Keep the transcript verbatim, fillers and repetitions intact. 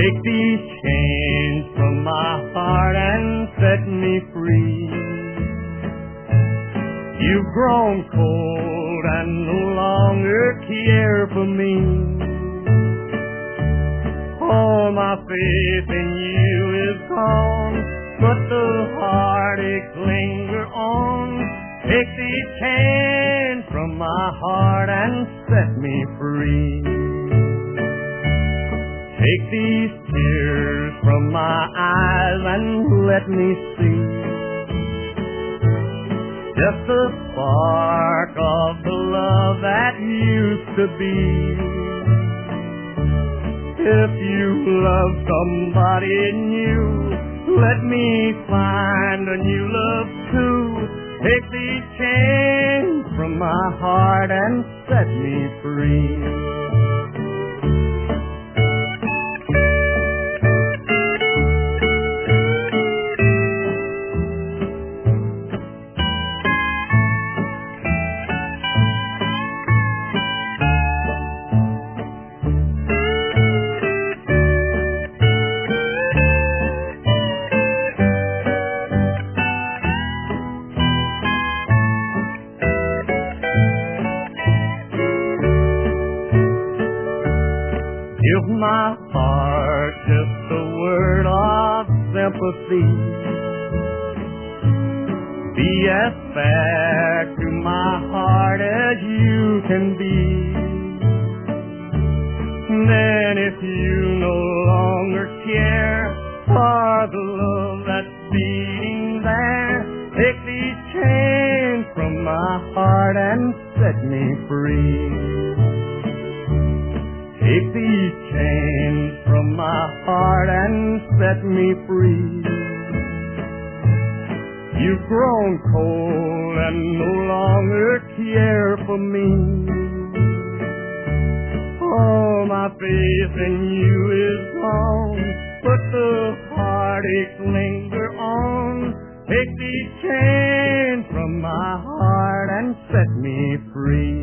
Take these chains from my heart and set me free. You've grown cold and no longer care for me. All my faith in you is gone, but the heartaches linger on. Take these chains from my heart and set me free. Take these tears from my eyes and let me see just the spark of the love that used to be. If you love somebody new, let me find a new love too. Take these chains from my heart and set me free. Give my heart just a word of sympathy. Be as fair to my heart as you can be. Then if you no longer care for the love that's beating there, take these chains from my heart and set me free. Take these chains from my heart and set me free. You've grown cold and no longer care for me. All my faith in you is gone, but the heartaches linger on. Take these chains from my heart and set me free.